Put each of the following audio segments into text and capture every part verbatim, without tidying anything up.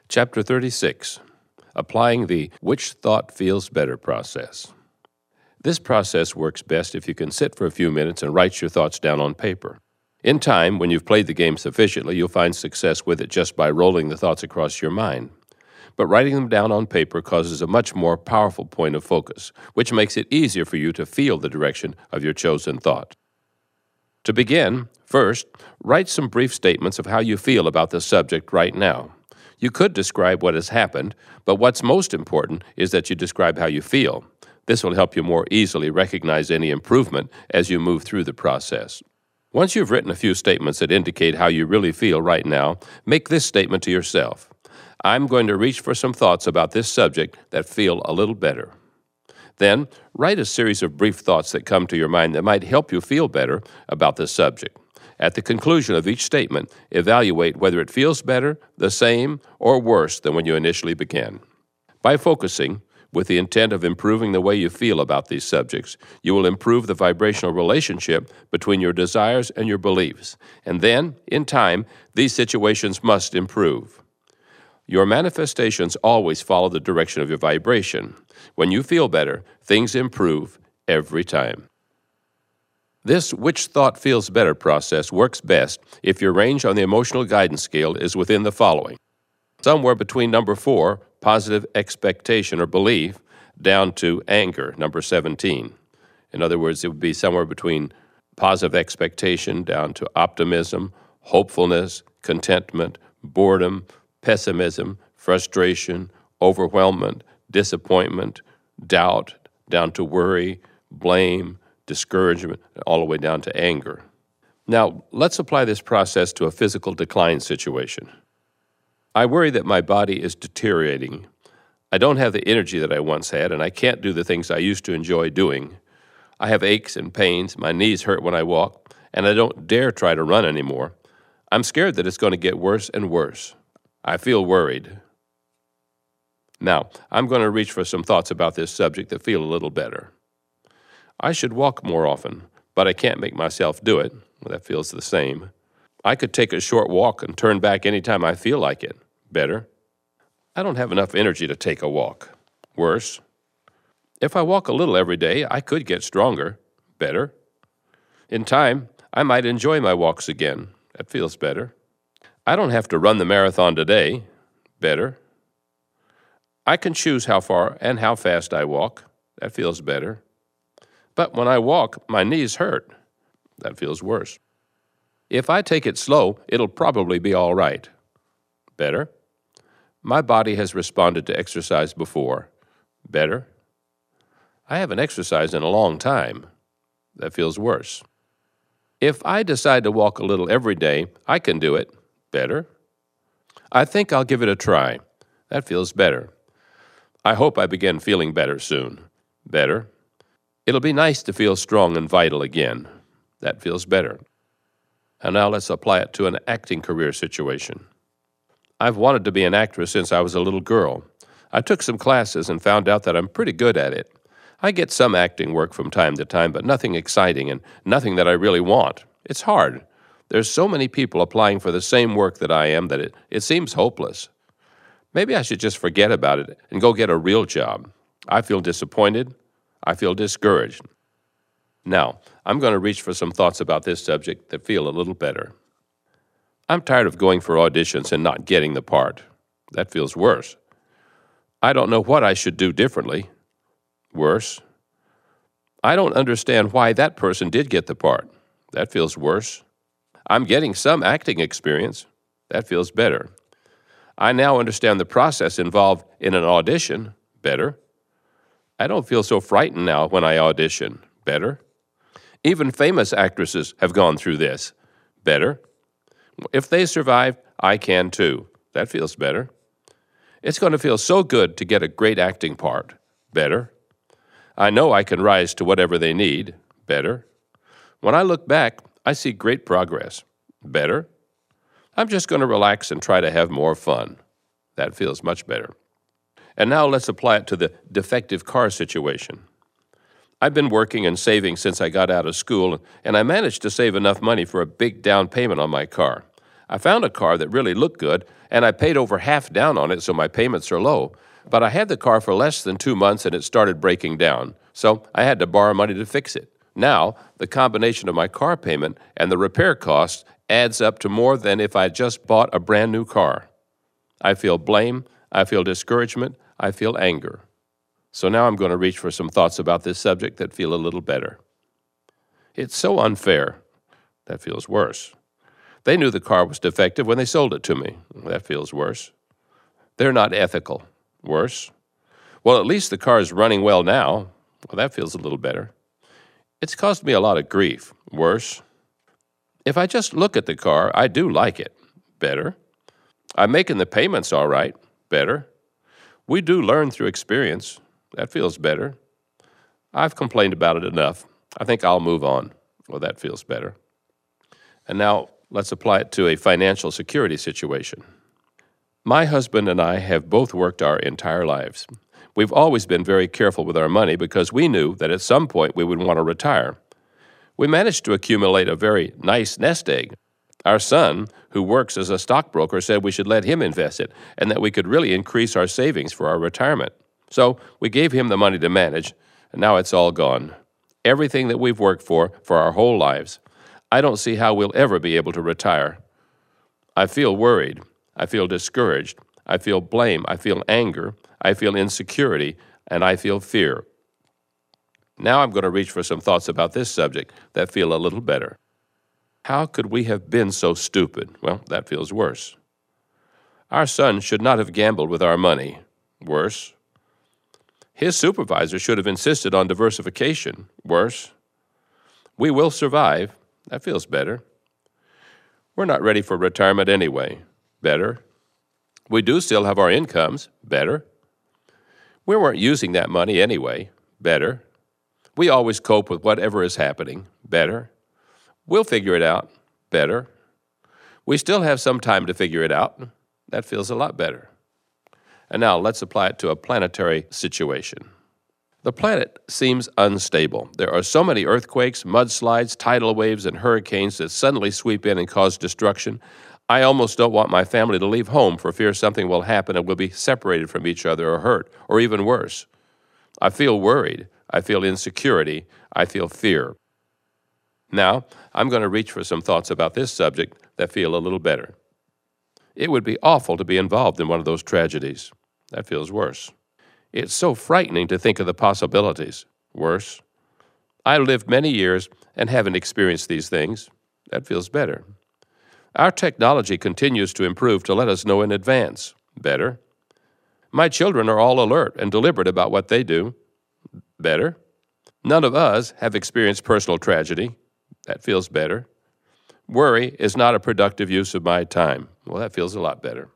Chapter thirty-six, Applying the Which Thought Feels Better process. This process works best if you can sit for a few minutes and write your thoughts down on paper. In time, when you've played the game sufficiently, you'll find success with it just by rolling the thoughts across your mind. But writing them down on paper causes a much more powerful point of focus, which makes it easier for you to feel the direction of your chosen thought. To begin, first, write some brief statements of how you feel about the subject right now. You could describe what has happened, but what's most important is that you describe how you feel. This will help you more easily recognize any improvement as you move through the process. Once you've written a few statements that indicate how you really feel right now, make this statement to yourself. I'm going to reach for some thoughts about this subject that feel a little better. Then, write a series of brief thoughts that come to your mind that might help you feel better about the subject. At the conclusion of each statement, evaluate whether it feels better, the same, or worse than when you initially began. By focusing, with the intent of improving the way you feel about these subjects, you will improve the vibrational relationship between your desires and your beliefs. And then, in time, these situations must improve. Your manifestations always follow the direction of your vibration. When you feel better, things improve every time. This which thought feels better process works best if your range on the emotional guidance scale is within the following. Somewhere between number four, positive expectation or belief, down to anger, number seventeen. In other words, it would be somewhere between positive expectation down to optimism, hopefulness, contentment, boredom, pessimism, frustration, overwhelmment, disappointment, doubt, down to worry, blame, discouragement, all the way down to anger. Now, let's apply this process to a physical decline situation. I worry that my body is deteriorating. I don't have the energy that I once had, and I can't do the things I used to enjoy doing. I have aches and pains, my knees hurt when I walk, and I don't dare try to run anymore. I'm scared that it's going to get worse and worse. I feel worried. Now, I'm going to reach for some thoughts about this subject that feel a little better. I should walk more often, but I can't make myself do it. Well, that feels the same. I could take a short walk and turn back anytime I feel like it. Better. I don't have enough energy to take a walk. Worse. If I walk a little every day, I could get stronger. Better. In time, I might enjoy my walks again. That feels better. I don't have to run the marathon today. Better. I can choose how far and how fast I walk. That feels better. But when I walk, my knees hurt. That feels worse. If I take it slow, it'll probably be all right. Better. My body has responded to exercise before. Better. I haven't exercised in a long time. That feels worse. If I decide to walk a little every day, I can do it. Better. I think I'll give it a try. That feels better. I hope I begin feeling better soon. Better. It'll be nice to feel strong and vital again. That feels better. And now let's apply it to an acting career situation. I've wanted to be an actress since I was a little girl. I took some classes and found out that I'm pretty good at it. I get some acting work from time to time, but nothing exciting and nothing that I really want. It's hard. There's so many people applying for the same work that I am that it, it seems hopeless. Maybe I should just forget about it and go get a real job. I feel disappointed. I feel discouraged. Now, I'm going to reach for some thoughts about this subject that feel a little better. I'm tired of going for auditions and not getting the part. That feels worse. I don't know what I should do differently. Worse. I don't understand why that person did get the part. That feels worse. I'm getting some acting experience. That feels better. I now understand the process involved in an audition. Better. I don't feel so frightened now when I audition. Better. Even famous actresses have gone through this. Better. If they survive, I can too. That feels better. It's going to feel so good to get a great acting part. Better. I know I can rise to whatever they need. Better. When I look back, I see great progress. Better. I'm just going to relax and try to have more fun. That feels much better. And now let's apply it to the defective car situation. I've been working and saving since I got out of school, and I managed to save enough money for a big down payment on my car. I found a car that really looked good, and I paid over half down on it, so my payments are low. But I had the car for less than two months, and it started breaking down, so I had to borrow money to fix it. Now, the combination of my car payment and the repair costs adds up to more than if I just bought a brand new car. I feel blame, I feel discouragement, I feel anger. So now I'm going to reach for some thoughts about this subject that feel a little better. It's so unfair. That feels worse. They knew the car was defective when they sold it to me. That feels worse. They're not ethical. Worse. Well, at least the car is running well now. Well, that feels a little better. It's caused me a lot of grief. Worse. If I just look at the car, I do like it. Better. I'm making the payments all right. Better. We do learn through experience. That feels better. I've complained about it enough. I think I'll move on. Well, that feels better. And now let's apply it to a financial security situation. My husband and I have both worked our entire lives. We've always been very careful with our money because we knew that at some point we would want to retire. We managed to accumulate a very nice nest egg. Our son, who works as a stockbroker, said we should let him invest it and that we could really increase our savings for our retirement. So we gave him the money to manage, and now it's all gone. Everything that we've worked for for our whole lives. I don't see how we'll ever be able to retire. I feel worried. I feel discouraged. I feel blame. I feel anger. I feel insecurity. And I feel fear. Now I'm going to reach for some thoughts about this subject that feel a little better. How could we have been so stupid? Well, that feels worse. Our son should not have gambled with our money. Worse. His supervisor should have insisted on diversification. Worse. We will survive. That feels better. We're not ready for retirement anyway. Better. We do still have our incomes. Better. We weren't using that money anyway. Better. We always cope with whatever is happening. Better. We'll figure it out. Better. We still have some time to figure it out. That feels a lot better. And now let's apply it to a planetary situation. The planet seems unstable. There are so many earthquakes, mudslides, tidal waves, and hurricanes that suddenly sweep in and cause destruction. I almost don't want my family to leave home for fear something will happen and we'll be separated from each other or hurt, or even worse. I feel worried. I feel insecurity. I feel fear. Now, I'm going to reach for some thoughts about this subject that feel a little better. It would be awful to be involved in one of those tragedies. That feels worse. It's so frightening to think of the possibilities. Worse. I lived many years and haven't experienced these things. That feels better. Our technology continues to improve to let us know in advance. Better. My children are all alert and deliberate about what they do. Better. None of us have experienced personal tragedy. That feels better. Worry is not a productive use of my time. Well, that feels a lot better.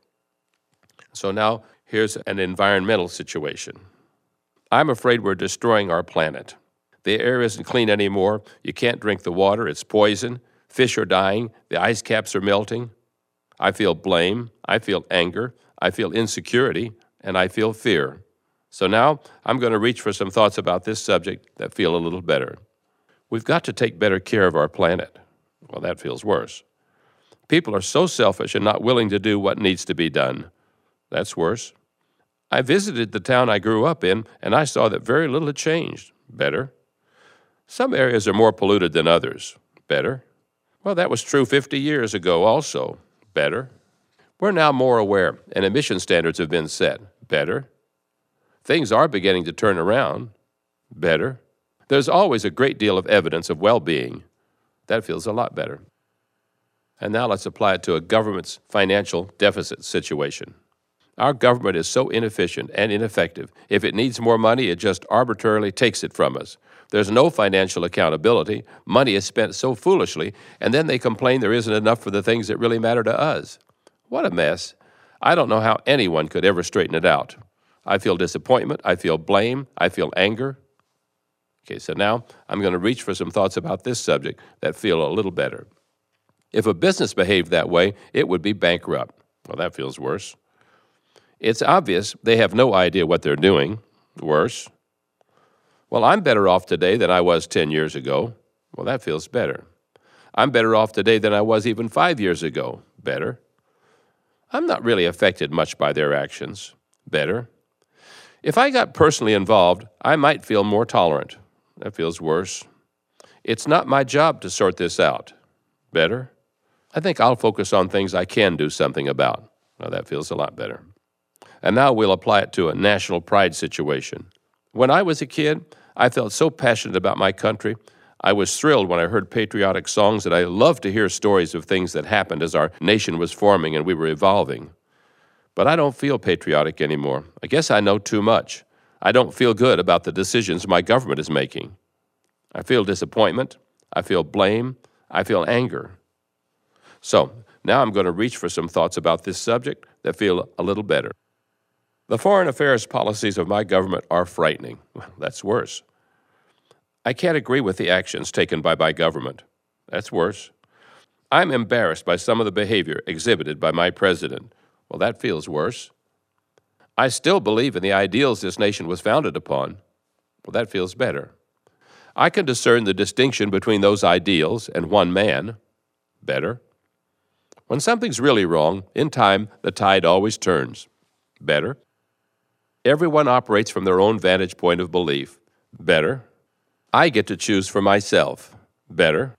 So now, here's an environmental situation. I'm afraid we're destroying our planet. The air isn't clean anymore. You can't drink the water. It's poison. Fish are dying. The ice caps are melting. I feel blame. I feel anger. I feel insecurity. And I feel fear. So now, I'm going to reach for some thoughts about this subject that feel a little better. We've got to take better care of our planet. Well, that feels worse. People are so selfish and not willing to do what needs to be done. That's worse. I visited the town I grew up in, and I saw that very little had changed. Better. Some areas are more polluted than others. Better. Well, that was true fifty years ago also. Better. We're now more aware, and emission standards have been set. Better. Things are beginning to turn around. Better. There's always a great deal of evidence of well-being. That feels a lot better. And now let's apply it to a government's financial deficit situation. Our government is so inefficient and ineffective. If it needs more money, it just arbitrarily takes it from us. There's no financial accountability. Money is spent so foolishly, and then they complain there isn't enough for the things that really matter to us. What a mess. I don't know how anyone could ever straighten it out. I feel disappointment. I feel blame. I feel anger. Okay, so now I'm going to reach for some thoughts about this subject that feel a little better. If a business behaved that way, it would be bankrupt. Well, that feels worse. It's obvious they have no idea what they're doing. Worse. Well, I'm better off today than I was ten years ago. Well, that feels better. I'm better off today than I was even five years ago. Better. I'm not really affected much by their actions. Better. If I got personally involved, I might feel more tolerant. That feels worse. It's not my job to sort this out. Better. I think I'll focus on things I can do something about. Now that feels a lot better. And now we'll apply it to a national pride situation. When I was a kid, I felt so passionate about my country. I was thrilled when I heard patriotic songs, and I loved to hear stories of things that happened as our nation was forming and we were evolving. But I don't feel patriotic anymore. I guess I know too much. I don't feel good about the decisions my government is making. I feel disappointment. I feel blame. I feel anger. So now I'm going to reach for some thoughts about this subject that feel a little better. The foreign affairs policies of my government are frightening. Well, that's worse. I can't agree with the actions taken by my government. That's worse. I'm embarrassed by some of the behavior exhibited by my president. Well, that feels worse. I still believe in the ideals this nation was founded upon. Well, that feels better. I can discern the distinction between those ideals and one man. Better. When something's really wrong, in time, the tide always turns. Better. Everyone operates from their own vantage point of belief. Better. I get to choose for myself. Better.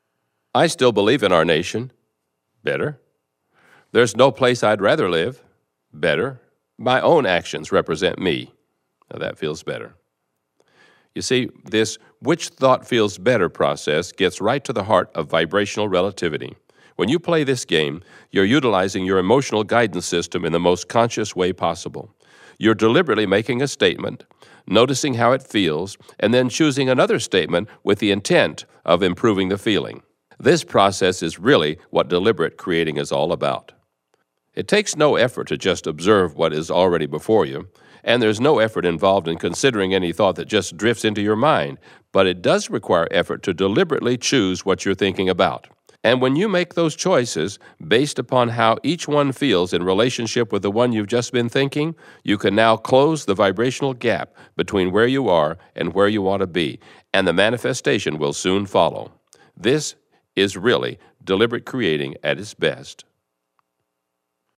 I still believe in our nation. Better. There's no place I'd rather live. Better. My own actions represent me. Now that feels better. You see, this which thought feels better process gets right to the heart of vibrational relativity. When you play this game, you're utilizing your emotional guidance system in the most conscious way possible. You're deliberately making a statement, noticing how it feels, and then choosing another statement with the intent of improving the feeling. This process is really what deliberate creating is all about. It takes no effort to just observe what is already before you, and there's no effort involved in considering any thought that just drifts into your mind, but it does require effort to deliberately choose what you're thinking about. And when you make those choices based upon how each one feels in relationship with the one you've just been thinking, you can now close the vibrational gap between where you are and where you want to be, and the manifestation will soon follow. This is really deliberate creating at its best.